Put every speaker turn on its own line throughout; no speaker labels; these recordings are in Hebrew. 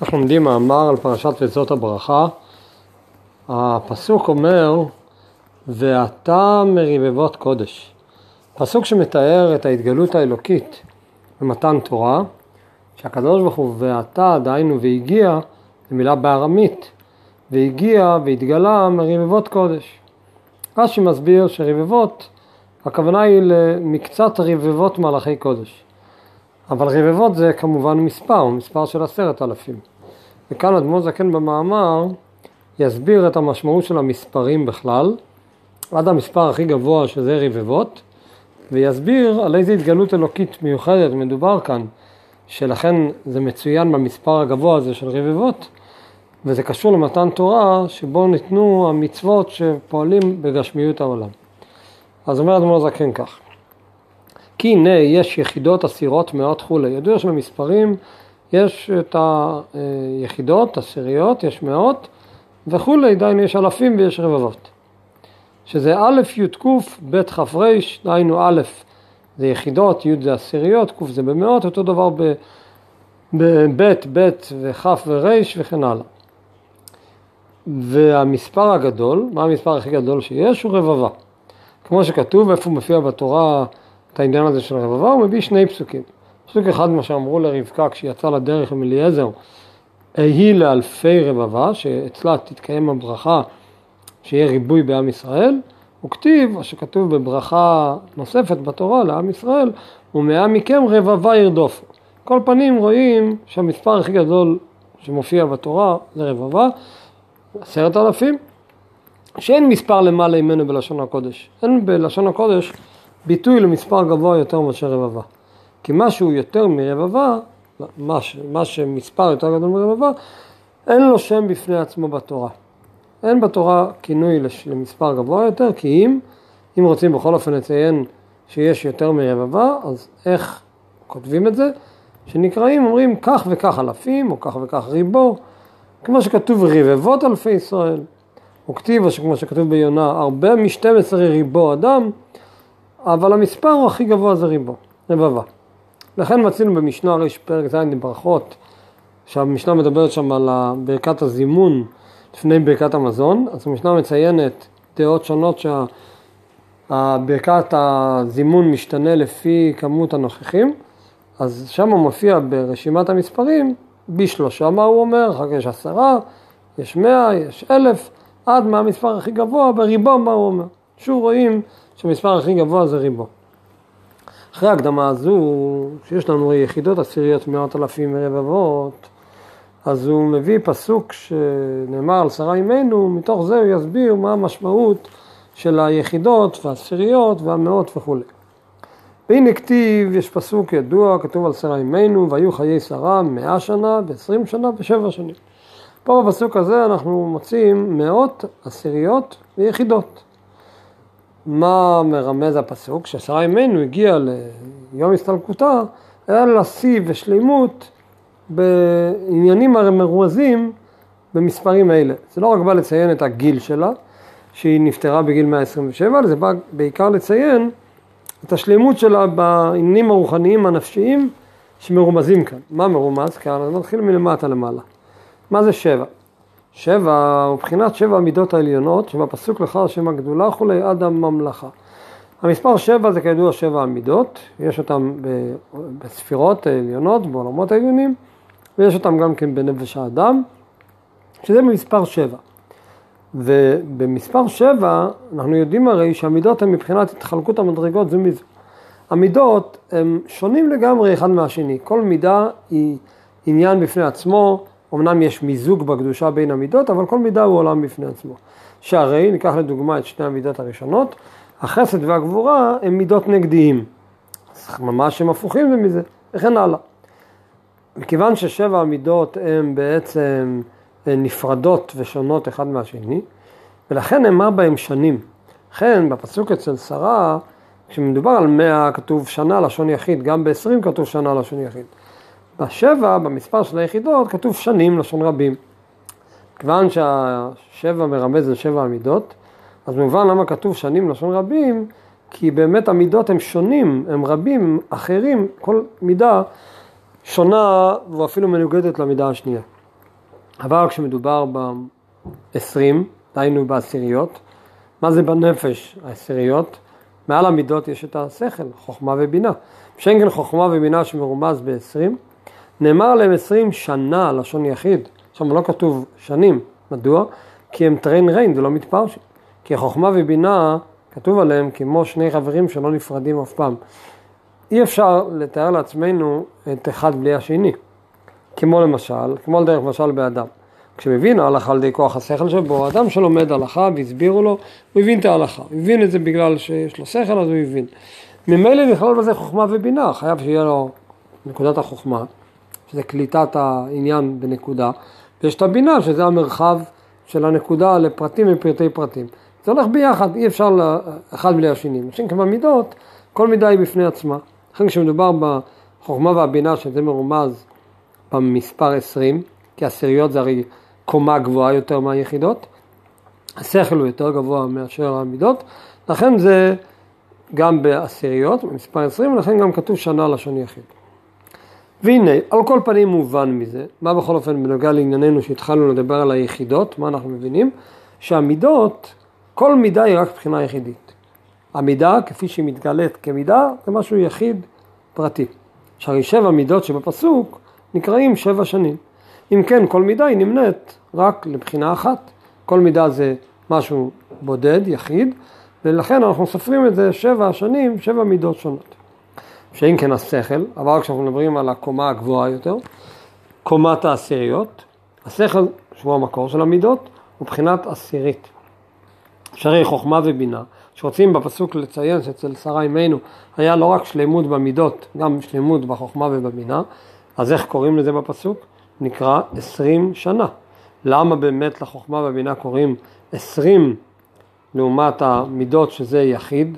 אנחנו לומדים מאמר על פרשת עצות הברכה. הפסוק אומר, ואתה מרבבות קודש. פסוק שמתאר את ההתגלות האלוקית במתן תורה, שהקדוש ברוך הוא ואתה דהיינו והגיע, זו מילה בארמית, והגיע והתגלה מרבבות קודש. רש"י מסביר שרבבות, הכוונה היא למקצת רבבות מלאכי קודש. אבל רבבות זה כמובן מספר של 10,000. וכאן אדמו"ר זקן במאמר יסביר את המשמעות של המספרים בכלל, עד המספר הכי גבוה שזה רבבות, ויסביר על איזה התגלות אלוקית מיוחדת מדובר כאן, שלכן זה מצוין במספר הגבוה הזה של רבבות, וזה קשור למתן תורה שבו ניתנו המצוות שפועלים בגשמיות העולם. אז אומר אדמו"ר זקן כך, כי הנה יש יחידות עשירות מאות כולי. ידוע שבמספרים יש את היחידות, עשיריות, יש מאות וכולי, דהיינו יש אלפים ויש רבבות. שזה א' י' ק' ב' כ' ר', דהיינו א' זה יחידות, י' זה עשיריות, ק' זה במאות, אותו דבר בב' וכ' ור' וכן הלאה. והמספר הגדול, מה המספר הכי גדול שיש? הוא רבבה. כמו שכתוב, איפה מופיע בתורה את העניין הזה של רבבה, הוא מביא שני פסוקים. פסוק אחד מה שאמרו לרבקה כשיצא לדרך עם אליעזר, היא לאלפי רבבה, שאצלה תתקיים הברכה שיהיה ריבוי בעם ישראל, וכתיב, שכתוב בברכה נוספת בתורה לעם ישראל, ומאה מכם רבבה ירדופו. כל פנים רואים שהמספר הכי גדול שמופיע בתורה זה רבבה, 10,000, שאין מספר למעלה ממנו בלשון הקודש. אין בלשון הקודש ביטוי למספר גבוה יותר מאשר רבבה. כי משהו יותר מרבבה, מה שמספר יותר גדול מרבבה, אין לו שם בפני עצמו בתורה. אין בתורה כינוי למספר גבוה יותר, כי אם רוצים בכל אופן לציין שיש יותר מרבבה, אז איך כותבים את זה? שנקראים, אומרים כך וכך אלפים, או כך וכך ריבו, כמו שכתוב רבבות אלפי ישראל, או כתיב, כמו שכתוב ביונה, הרבה מ-12 ריבו אדם, אבל המספר הכי גבוה זה רבבה. לכן מצינו במשנה הרי פרק ז' ברכות, שהמשנה מדברת שם על ברכת הזימון לפני ברכת המזון, אז המשנה מציינת דעות שונות שהברכת הזימון משתנה לפי כמות הנוכחים, אז שם מופיע ברשימת המספרים ב3, מה הוא אומר? אחר כך יש 10, יש 100, יש 1,000, עד מה המספר הכי גבוה, בריבו מה הוא אומר? שוב רואים שהמספר הכי גבוה זה ריבו. אחרי ההקדמה הזו, שיש לנו יחידות עשיריות 100,000 רבבות, אז הוא מביא פסוק שנאמר על שרה אימנו, מתוך זה הוא יסביר מה המשמעות של היחידות והעשיריות והמאות וכו'. והנה כתיב, יש פסוק ידוע, כתוב על שרה אימנו, והיו חיי שרה 100 שנה, ו20 שנה ו7 שנים. פה בפסוק הזה אנחנו מוצאים מאות, עשיריות ויחידות. מה מרמז הפסוק? ששרה אימנו הגיעה ליום הסתלקותה, היה לה שיא ושלימות בעניינים המרומזים במספרים האלה. זה לא רק בא לציין את הגיל שלה, שהיא נפטרה בגיל 127, זה בא בעיקר לציין את השלימות שלה בעניינים הרוחניים הנפשיים שמרומזים כאן. מה מרומז? כאן אז מתחיל מלמטה למעלה. מה זה 7? 7 הוא בחינת 7 המידות העליונות, שבפסוק לך השם הגדולה כולי עד הממלכה. המספר 7 זה כידוע 7 המידות, יש אותם בספירות העליונות, בעולמות העליונים, ויש אותם גם כן בנפש האדם, שזה במספר 7. ובמספר 7 אנחנו יודעים הרי שהמידות הן מבחינת התחלקות המדרגות זו מזו. המידות הם שונים לגמרי אחד מהשני, כל מידה היא עניין בפני עצמו, אמנם יש מיזוג בקדושה בין המידות, אבל כל מידה הוא עולם בפני עצמו. שהרי, ניקח לדוגמה את שני המידות הראשונות, החסד והגבורה הם מידות נגדיים. אז ממש הם הפוכים זה מזה, וכן הלאה. מכיוון ש7 המידות הן בעצם נפרדות ושונות אחד מהשני, ולכן נאמר בהם שנים. לכן בפסוק אצל שרה, כשמדובר על 100 כתוב שנה לשון יחיד, גם ב20 כתוב שנה לשון יחיד. ב7, במספר של היחידות, כתוב שנים לשון רבים. כיוון שה7 מרמז על 7 המידות, אז מובן למה כתוב שנים לשון רבים, כי באמת המידות הם שונים, הם רבים, אחרים, כל מידה שונה ואפילו מנוגדת למידה השנייה. אבל כשמדובר ב-20, דהיינו בעשיריות, מה זה בנפש העשיריות? מעל המידות יש את השכל, חוכמה ובינה. שאין כן חוכמה ובינה שמרומז ב-20, נאמר עליהם 20 שנה, לשון יחיד. עכשיו לא כתוב שנים, מדוע? כי הם טרין ריין, זה לא מתפרשים. כי חוכמה ובינה כתוב עליהם כמו שני חברים שלא נפרדים אף פעם. אי אפשר לתאר לעצמנו את אחד בלי השני. כמו למשל, כמו דרך משל באדם. כשמבין ההלכה על ידי כוח השכל שבו, אדם שלומד הלכה והסבירו לו, הוא הבין את ההלכה. הוא הבין את זה בגלל שיש לו שכל, אז הוא הבין. ממילא נכלל בזה חוכמה ובינה, חייב שיהיה לו נקודת החוכמה, שזה קליטת העניין בנקודה, ויש את הבינה, שזה המרחב של הנקודה לפרטים ופרטי פרטים. זה הולך ביחד, אי אפשר אחד בלי השני. משום כבמידות, כל מידה היא בפני עצמה. לכן כשמדובר בחוכמה והבינה, שזה מרומז במספר 20, כי עשיריות זה הרי קומה גבוהה יותר מהיחידות, השכל הוא יותר גבוה מאשר המידות, לכן זה גם בעשיריות, במספר 20, ולכן גם כתוב שנה לשון יחיד. והנה, על כל פנים מובן מזה, מה בכל אופן בנוגע לענייננו שהתחלנו לדבר על היחידות, מה אנחנו מבינים? שהמידות, כל מידה היא רק בחינה יחידית. המידה, כפי שהיא מתגלית כמידה, זה משהו יחיד פרטי. שהרי 7 מידות שבפסוק נקראים 7 שנים. אם כן, כל מידה היא נמנית רק לבחינה אחת. כל מידה זה משהו בודד, יחיד, ולכן אנחנו סופרים את זה 7 שנים, 7 מידות שונות. שאין כן השכל, אבל כשאנחנו מדברים על הקומה הגבוהה יותר, קומת העשיריות, השכל שהוא המקור של המידות, הוא בחינת עשירית. שהרי חוכמה ובינה, שרוצים בפסוק לציין שאצל שרה אמנו היה לא רק שלמות במידות, גם שלמות בחוכמה ובבינה, אז איך קוראים לזה בפסוק? נקרא 20 שנה. למה באמת לחוכמה והבינה קוראים 20 לעומת המידות שזה יחיד?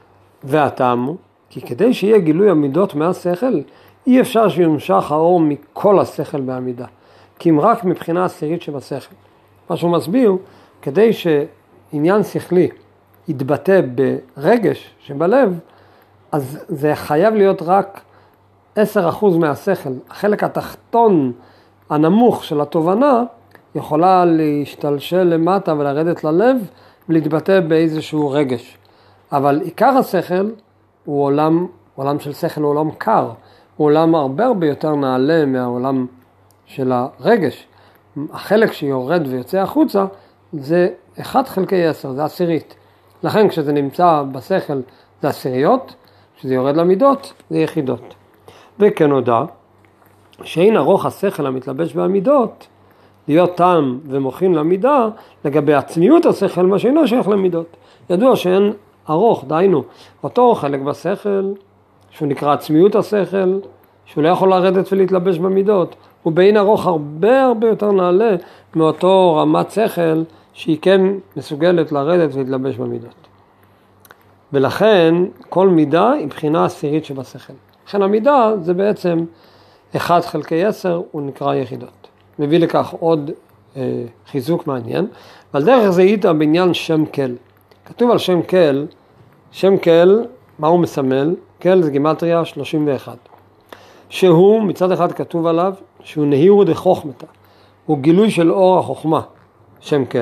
והטעם הוא, כי כדי שיהיה גילוי המידות מהשכל, אי אפשר שיומשך האור מכל השכל בעמידה. כי אם רק מבחינה עשירית שבשכל. מה שהוא מסביר, כדי שעניין שכלי יתבטא ברגש שבלב, אז זה חייב להיות רק 10% מהשכל. החלק התחתון הנמוך של התובנה יכולה להשתלשל למטה ולרדת ללב ולהתבטא באיזשהו רגש. אבל עיקר השכל הוא עולם של שכל, הוא עולם קר, הוא עולם הרבה יותר נעלה מהעולם של הרגש. החלק שיורד ויוצא החוצה זה 1/10, זה עשירית. לכן כשזה נמצא בשכל זה עשיריות, כשזה יורד למידות זה יחידות. וכן הודע שאין ארוך השכל המתלבש בעמידות להיות טעם ומוכין למידה לגבי עצמיות השכל, מה שאינו שייך למידות. ידוע שאין ארוך, דהיינו, אותו חלק בשכל, שהוא נקרא עצמיות השכל, שהוא לא יכול לרדת ולהתלבש במידות, הוא בין ארוך הרבה יותר נעלה מאותו רמת שכל, שהיא כן מסוגלת לרדת ולהתלבש במידות. ולכן, כל מידה היא בחינה עשירית שבשכל. לכן המידה זה בעצם 1/10, הוא נקרא יחידות. מביא לכך עוד חיזוק מעניין, ועל דרך זה איתה בעניין שם כל. כתוב על שם כל, מה הוא מסמל? כל זה גימטריה 31. שהוא מצד אחד כתוב עליו, שהוא נהירו דחוכמתה, הוא גילוי של אור החוכמה, שם כל.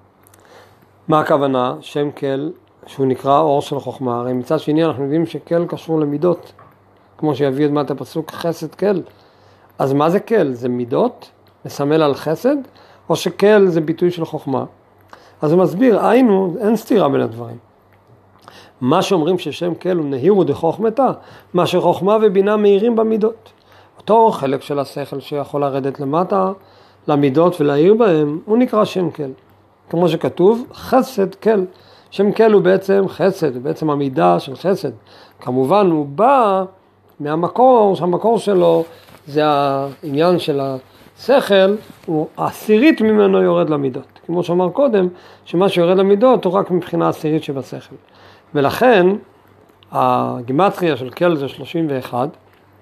מה הכוונה? שם כל, שהוא נקרא אור של חוכמה, הרי מצד שני אנחנו יודעים שכל קשור למידות, כמו שיביא את מעט הפסוק חסד כל. אז מה זה כל? זה מידות? מסמל על חסד? או שכל זה ביטוי של חוכמה? אז הוא מסביר, אין סתירה בין הדברים. מה שאומרים ששם כל הוא נהירו דחוכמתה, מה שחוכמה ובינה מהירים במידות. אותו חלק של השכל שיכול לרדת למטה, למידות ולהעיר בהם, הוא נקרא שם כל. כמו שכתוב, חסד כל. שם כל הוא בעצם חסד, הוא בעצם המידה של חסד. כמובן הוא בא מהמקור, שהמקור שלו זה העניין של השכל, הוא עשירית ממנו יורד למידות. כמו שאמר קודם, שמה שיורד למידות הוא רק מבחינה עשירית שבשכל. ולכן הגימטריה של כל זה 31,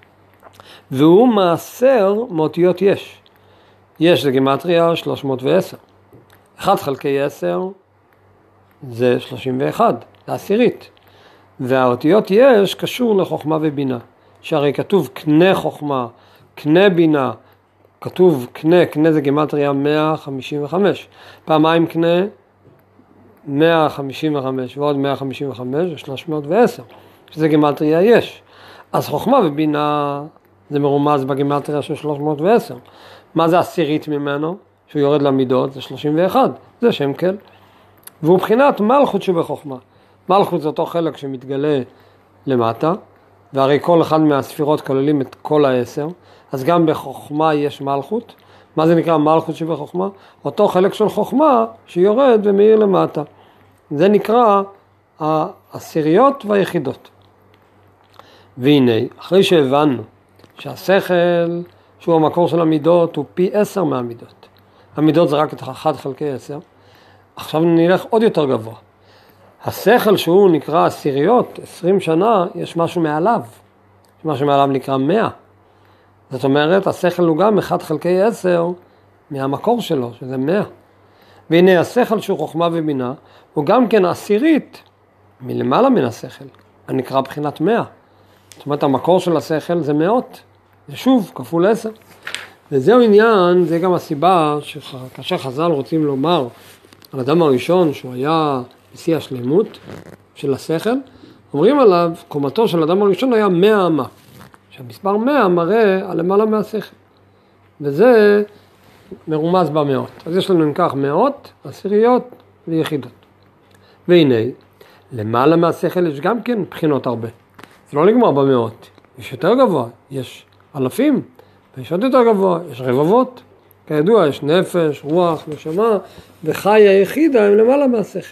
והוא מעשר מאותיות יש. יש זה גימטריה 310. 1/10 זה 31, זה עשירית. והאותיות יש קשור לחוכמה ובינה. שהרי כתוב קנה חוכמה, קנה בינה, כתוב קנה, קנה זה גימטריה 155. פעמיים קנה 155 ועוד 155 זה 310, שזה גימטריה יש. אז חוכמה ובינה זה מרומז בגימטריה של 310. מה זה עשירית ממנו? שהוא יורד למידות, זה 31, זה שם כל. והוא בחינת מלכות שבחוכמה. מלכות זה אותו חלק שמתגלה למטה, והרי כל אחד מהספירות כוללים את כל 10, אז גם בחוכמה יש מלכות. מה זה נקרא מלכות שבחוכמה? אותו חלק של חוכמה שיורד ומאיר למטה. זה נקרא העשיריות והיחידות. והנה, אחרי שהבנו שהשכל שהוא המקור של המידות הוא פי 10 מהמידות. המידות זה רק את 1 חלקי 10. עכשיו נלך עוד יותר גבוה. השכל שהוא נקרא עשיריות, 20 שנה, יש משהו מעליו. משהו מעליו נקרא 100. זאת אומרת, השכל הוא גם 1 חלקי 10 מהמקור שלו, שזה 100. והנה השכל שהוא חוכמה ובינה, הוא גם כן עשירית מלמעלה מן השכל. הנקרא בחינת 100. זאת אומרת, המקור של השכל זה 100. זה שוב, כפול 10. וזהו עניין, זה גם הסיבה שכאשר חז"ל רוצים לומר על אדם הראשון שהוא היה בשיא השלמות של השכל, אומרים עליו, קומתו של אדם הראשון היה 100 אמה. שהמספר 100 מראה על למעלה מהשכל. וזה מרומז במאות. אז יש לנו ניקח מאות, עשיריות ויחידות. והנה, למעלה מהשכל יש גם כן בחינות הרבה. זה לא נגמר במאות. יש יותר גבוה, יש אלפים, ויש עוד יותר גבוה, יש רבבות. כידוע, יש נפש, רוח, נשמה, וחי היחידה הם למעלה מהשכל.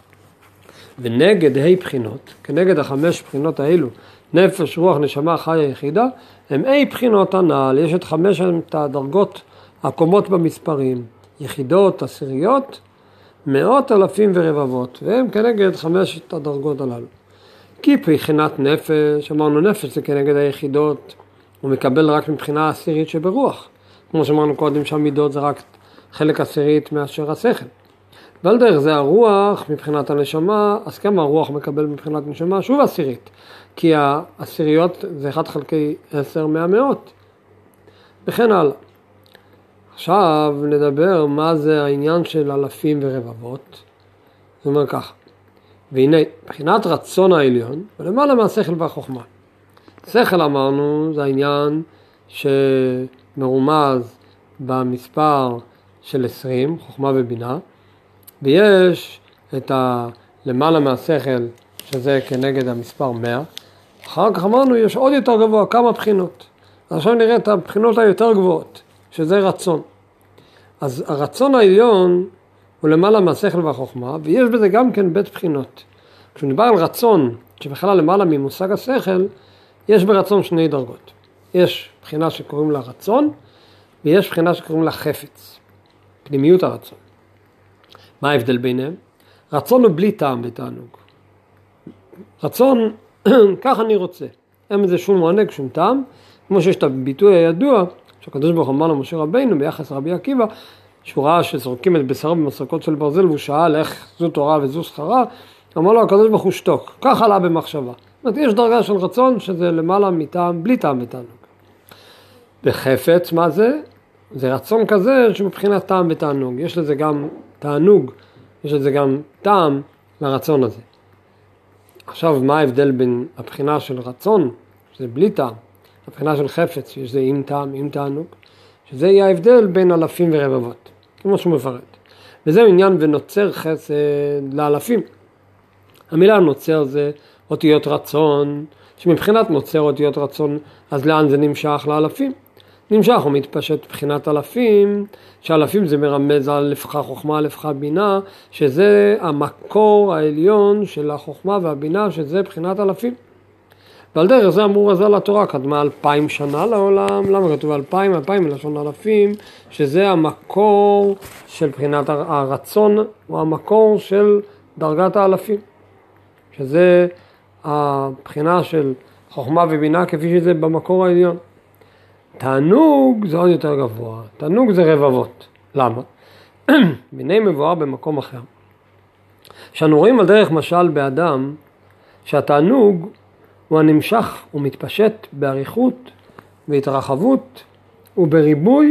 ונגד ה' בחינות, כנגד 5 בחינות האלו, נפש, רוח, נשמה, חי היחידה, הם ה' בחינות הנעל. יש את 5 הדרגות הקומות במספרים, יחידות, עשיריות, מאות, אלפים ורבבות, והם כנגד 5 הדרגות הללו. כי בחינת נפש, אמרנו נפש זה כנגד היחידות, הוא מקבל רק מבחינה עשירית שברוח. כמו שאמרנו קודם שהמידות זה רק חלק עשירית מאשר השכל. ועל דרך זה הרוח מבחינת הנשמה, אז כמה הרוח מקבל מבחינת נשמה? שוב עשירית. כי העשיריות זה 1 חלקי 10 מהמאות. וכן הלאה. עכשיו נדבר מה זה העניין של אלפים ורבבות. זאת אומרת כך. והנה, מבחינת רצון העליון, ולמעלה מהשכל והחוכמה. שכל אמרנו, זה העניין שמרומז במספר של 20, חוכמה ובינה, ויש את למעלה מהשכל, שזה כנגד המספר 100. אחר כך אמרנו, יש עוד יותר גבוה, כמה בחינות. אז עכשיו נראה את הבחינות היותר גבוהות, שזה רצון. אז הרצון העליון הוא למעלה מהשכל והחוכמה, ויש בזה גם כן בית בחינות. כשנדבר על רצון, שבכלל למעלה ממושג השכל, יש ברצון 2 דרגות. יש בחינה שקוראים לה רצון, ויש בחינה שקוראים לה חפץ, פנימיות הרצון. מה ההבדל ביניהם? רצון הוא בלי טעם ותענוג. רצון, כך אני רוצה. אין בזה שום מענג, שום טעם. כמו שיש את הביטוי הידוע, שהקדוש ברוך הוא אמר למשה רבינו ביחס רבי עקיבא, שהוא ראה שזורקים את בשרו במסרקות של ברזל, והוא שאל איך זו תורה וזו שכרה, אמר לו הקדוש ברוך הוא שתוק. כך עלה במחשבה. זאת אומרת, יש דרגה של רצון שזה למעלה מטעם, בלי טעם ותענוג. בחפץ, מה זה? זה רצון כזה שמבחינת טעם ותענוג. יש לזה גם תענוג, יש לזה גם טעם לרצון הזה. עכשיו, מה ההבדל בין הבחינה של רצון, שזה בלי טעם, הבחינה של חפץ, שזה עם טעם, עם תענוג, שזה יהיה ההבדל בין אלפים ורבבות, כמו שהוא מפרט. וזה עניין ונוצר חסד לאלפים. המילה נוצר זה אותיות רצון, שמבחינת נוצר אותיות רצון, אז לאן זה נמשך? לאלפים. נמשך ומתפשט בחינת אלפים, שאלפים זה מרמז על לפחה חוכמה, לפחה בינה, שזה המקור העליון של החוכמה והבינה, שזה בחינת אלפים. ועל דרך זה אמרו רז"ל לתורה, קדמה 2000 שנה לעולם, למה כתוב 2000 מלשון אלפים, שזה המקור של בחינת הרצון, הוא המקור של דרגת האלפים, שזה הבחינה של חוכמה ובינה כפי שזה במקור העליון. תענוג זה עוד יותר גבוה, תענוג זה רבבות. למה? ביני מבואר במקום אחר. שאנו רואים על דרך משל באדם, שהתענוג הוא הנמשך ומתפשט באריכות והתרחבות ובריבוי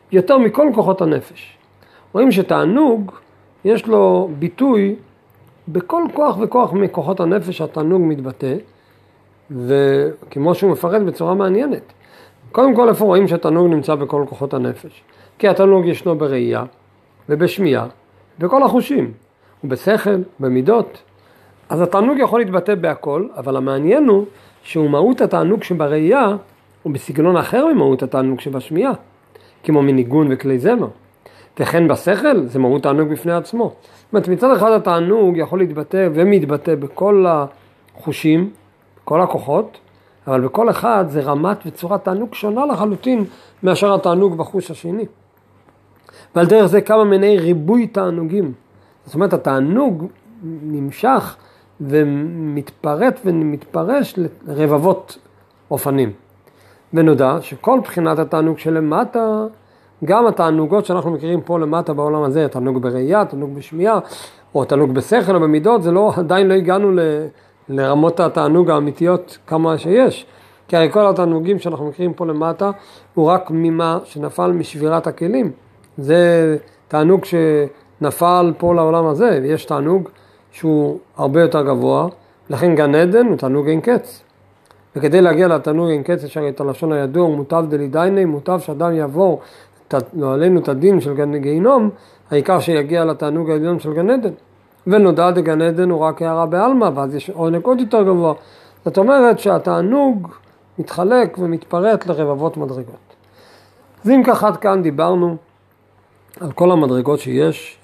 יותר מכל כוחות הנפש. רואים שתענוג יש לו ביטוי בכל כוח וכוח מכוחות הנפש התענוג מתבטא, וכמו שהוא מפרט בצורה מעניינת. קודם כל איפה רואים שהתענוג נמצא בכל כוחות הנפש? כי התענוג ישנו בראייה ובשמיעה, בכל החושים, ובשכל, במידות. אז התענוג יכול להתבטא בהכל, אבל המעניין הוא שהוא מהות התענוג שבראייה הוא בסגנון אחר ממהות התענוג שבשמיעה, כמו מניגון וכלי זמר. וכן בשכל זה מהות תענוג בפני עצמו. זאת אומרת, מצד אחד התענוג יכול להתבטא ומתבטא בכל החושים, בכל הכוחות, אבל בכל אחד זה רמת וצורת תענוג שונה לחלוטין מאשר התענוג בחוש השני. ועל דרך זה כמה מיני ריבוי תענוגים. זאת אומרת, התענוג נמשך ומתפרט ומתפרש לרבבות אופנים. ונודע שכל בחינת התענוג שלמטה, גם התענוגות שאנחנו מכירים פה למטה בעולם הזה, תענוג בראייה, תענוג בשמיעה, או תענוג בשכל או במידות, זה לא, עדיין לא הגענו לרמות התענוג האמיתיות כמה שיש. כי הרי כל התענוגים שאנחנו מכירים פה למטה, הוא רק ממה שנפל משבירת הכלים. זה תענוג שנפל פה לעולם הזה, ויש תענוג שהוא הרבה יותר גבוה, לכן גן עדן הוא תענוג אין קץ. וכדי להגיע לתענוג אין קץ, יש הרי את הלשון הידוע, מוטב דלידייני, מוטב שאדם יעבור עלינו את הדין של גיהינום, העיקר שיגיע לתענוג העליון של גן עדן. ונודע דגן עדן הוא רק הערה בעלמא, ואז יש עונג עוד יותר גבוה. זאת אומרת שהתענוג מתחלק ומתפרט לרבבות מדרגות. אז אם כך עד כאן דיברנו על כל המדרגות שיש,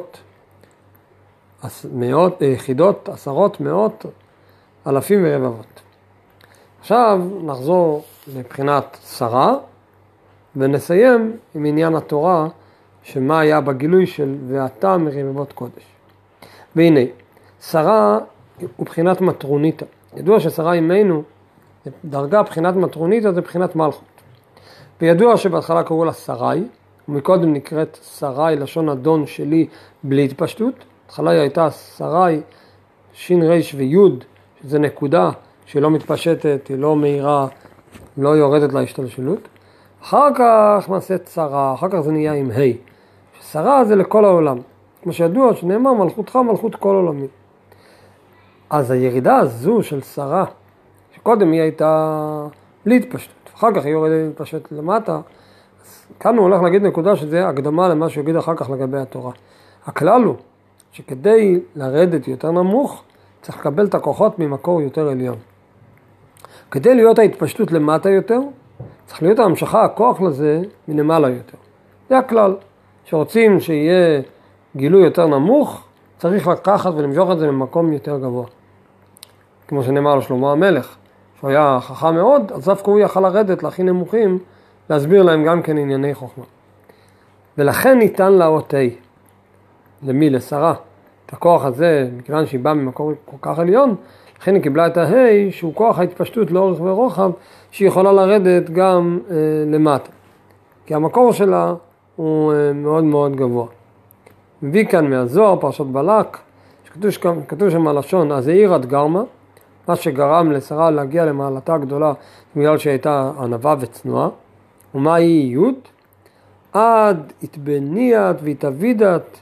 יחידות, עשרות, מאות, אלפים ורבבות. עכשיו נחזור לבחינת שרה, ונסיים עם עניין התורה, שמה היה בגילוי של ואתה מרבבות קודש. והנה, שרה הוא בחינת מטרוניתא. ידוע ששרה אימנו, דרגה בחינת מטרוניתא זה בחינת מלכות. וידוע שבהתחלה קראו לה שרי, ומקודם נקראת שרי, לשון אדון שלי בלי התפשטות. בהתחלה היא הייתה שרי, שין ריש ויוד, שזה נקודה שהיא לא מתפשטת, היא לא מהירה, לא יורדת להשתלשלות. אחר כך נעשית שרה, אחר כך זה נהיה עם ה'. שרה זה לכל העולם. כמו שידוע שנאמר מלכותך מלכות כל עולמי. אז הירידה הזו של שרה, שקודם היא הייתה בלי התפשטות, אחר כך היא יורדת להתפשט למטה, אז כאן הוא הולך להגיד נקודה שזה הקדמה למה שהוא יגיד אחר כך לגבי התורה. הכלל הוא שכדי לרדת יותר נמוך, צריך לקבל את הכוחות ממקור יותר עליון. כדי להיות ההתפשטות למטה יותר, צריך להיות ההמשכה, הכוח לזה מלמעלה יותר. זה הכלל. שרוצים שיהיה גילוי יותר נמוך, צריך לקחת ולמשוך את זה למקום יותר גבוה. כמו שנאמר לשלמה המלך, שהוא היה חכם מאוד, אז דווקא הוא יכל לרדת להכי נמוכים, להסביר להם גם כן ענייני חוכמה. ולכן ניתן לה אות ה'. למי? לשרה. את הכוח הזה, מכיוון שהיא באה ממקור כל כך עליון, לכן היא קיבלה את הה' שהוא כוח ההתפשטות לאורך ורוחב, שהיא יכולה לרדת גם למטה. כי המקור שלה הוא מאוד מאוד גבוה. מביא כאן מהזוהר, פרשת בלק, שכתוב שם הלשון, אז העיר עד גרמה, מה שגרם לשרה להגיע למעלתה הגדולה, בגלל שהייתה ענווה וצנועה, ומה היא יוד? עד התבניית והתאבידת,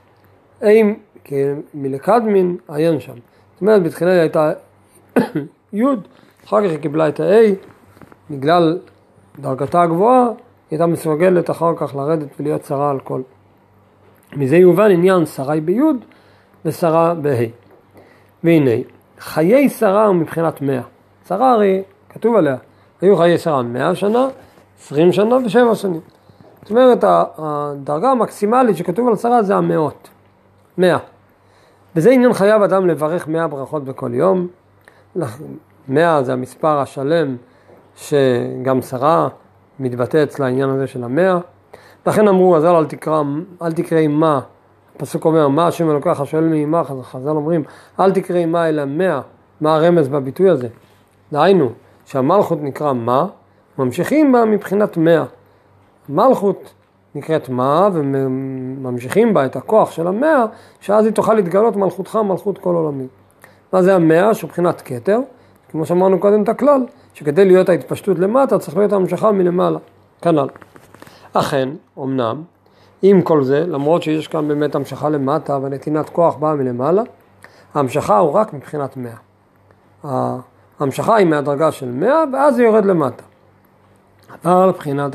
מלקדמין עיין שם. זאת אומרת, בתחילה היא הייתה יוד, אחר כך היא קיבלה את ה-A, בגלל דרגתה הגבוהה, היא הייתה מסוגלת אחר כך לרדת ולהיות שרה על כל. מזה יובן עניין שרי ביוד ושרה בה. והנה, חיי שרה הוא מבחינת 100. שרה הרי, כתוב עליה, היו חיי שרה 100 שנה, 20 שנה ו7 שנים. זאת אומרת, הדרגה המקסימלית שכתוב על שרה זה 100. וזה עניין חייב אדם לברך 100 ברכות בכל יום. 100 זה המספר השלם שגם שרה מתבטא אצל העניין הזה של 100. לכן אמרו, אז אל תקראי מה, הפסוק אומר, מה השם אלוקך השואל מעמך, אז חז"ל אומרים, אל תקראי מה אלא 100, מה הרמז בביטוי הזה? דהיינו, שהמלכות נקרא מה, ממשיכים בה מבחינת 100. מלכות נקראת מה, וממשיכים בה את הכוח של 100, שאז היא תוכל להתגלות מלכותך, מלכות כל עולמי. מה זה 100? שבחינת כתר, כמו שאמרנו קודם את הכלל, שכדי להיות ההתפשטות למטה, צריך להיות המשכה מלמעלה, כנ"ל. אכן, אמנם, עם כל זה, למרות שיש כאן באמת המשכה למטה ונתינת כוח באה מלמעלה, ההמשכה הוא רק מבחינת 100. ההמשכה היא מהדרגה של 100 ואז זה יורד למטה. אבל מבחינת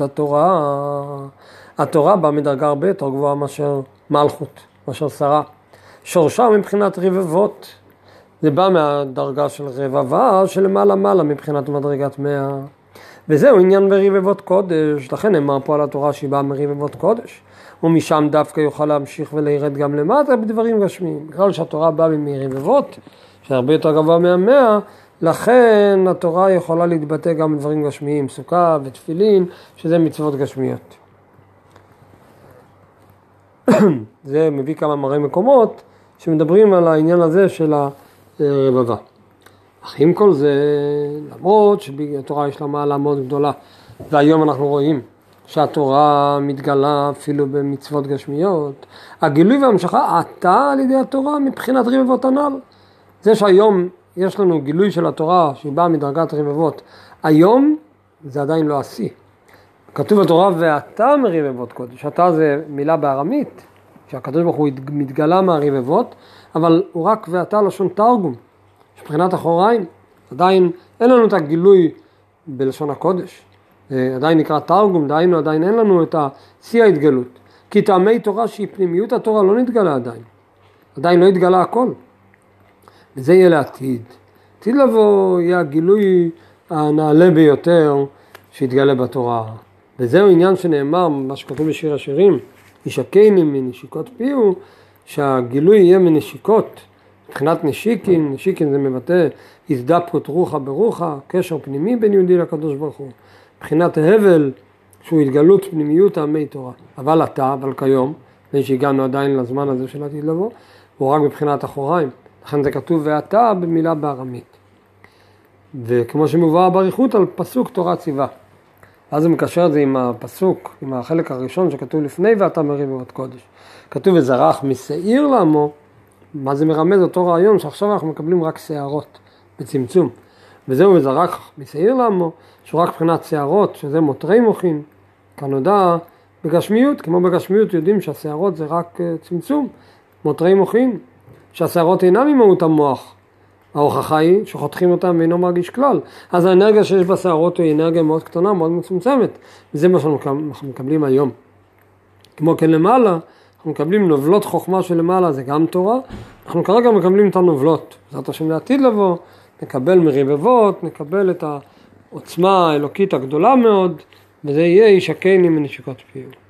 התורה באה מדרגה הרבה יותר גבוהה מאשר מלכות, מאשר שרה. שורשה מבחינת רבבות, זה בא מהדרגה של רבבה שלמעלה מעלה מבחינת מדרגת 100. וזהו עניין ברבבות קודש, לכן נאמר פה על התורה שהיא באה מרבבות קודש. ומשם דווקא יוכל להמשיך ולהירד גם למטה בדברים גשמיים. בגלל שהתורה באה מרבבות, שהרבה יותר גבוה מה100, לכן התורה יכולה להתבטא גם בדברים גשמיים, סוכה ותפילין, שזה מצוות גשמיות. זה מביא כמה מראי מקומות שמדברים על העניין הזה של הרבבה. אך עם כל זה, למרות שבתורה יש לה מעלה מאוד גדולה, והיום אנחנו רואים שהתורה מתגלה אפילו במצוות גשמיות, הגילוי וההמשכה עתה על ידי התורה מבחינת רבבות הנ"ל. זה שהיום יש לנו גילוי של התורה שהיא באה מדרגת רבבות, היום זה עדיין לא השיא. כתוב בתורה ועתה מרבבות קודש, עתה זה מילה בארמית, שהקדוש ברוך הוא מתגלה מהרבבות, אבל הוא רק ועתה לשון תרגום, מבחינת אחוריים, עדיין אין לנו את הגילוי בלשון הקודש, עדיין נקרא תרגום, דהיינו עדיין אין לנו את השיא ההתגלות, כי טעמי תורה שהיא פנימיות התורה לא נתגלה עדיין לא התגלה הכל, וזה יהיה לעתיד. עתיד לבוא יהיה הגילוי הנעלה ביותר שהתגלה בתורה, וזהו עניין שנאמר, מה שכתוב בשיר השירים, ישקני מנשיקות פיהו, שהגילוי יהיה מנשיקות, מבחינת נשיקין, נשיקין זה מבטא הזדפקות רוחה ברוחה, קשר פנימי בין יהודי לקדוש ברוך הוא, מבחינת ההבל שהוא התגלות פנימיות טעמי תורה. אבל כיום, שהגענו עדיין לזמן הזה של עתיד לבוא, הוא רק מבחינת אחוריים, לכן זה כתוב ועתה במילה בארמית. וכמו שמובא באריכות על פסוק תורה ציווה. אז זה מקשר את זה עם הפסוק, עם החלק הראשון שכתוב לפני ועתה מרבבות קודש. כתוב וזרח משעיר לעמו, מה זה מרמז אותו רעיון שעכשיו אנחנו מקבלים רק שערות בצמצום. וזהו וזרח משעיר לעמו, שהוא רק מבחינת שערות, שזה מותרי מוחין, כנודע בגשמיות, כמו בגשמיות יודעים שהשערות זה רק צמצום, מותרי מוחין, שהשערות אינם ממהות המוח. ההוכחה היא שחותכים אותם ואינו מרגיש כלל. אז האנרגיה שיש בשערות היא אנרגיה מאוד קטנה, מאוד מצומצמת. וזה מה שאנחנו מקבלים היום. כמו כן למעלה, אנחנו מקבלים נובלות חוכמה שלמעלה, זה גם תורה. אנחנו כרגע מקבלים את הנובלות. זאת השם לעתיד לבוא, נקבל מרבבות, נקבל את העוצמה האלוקית הגדולה מאוד, וזה יהיה ישקני מנשיקות פיהו.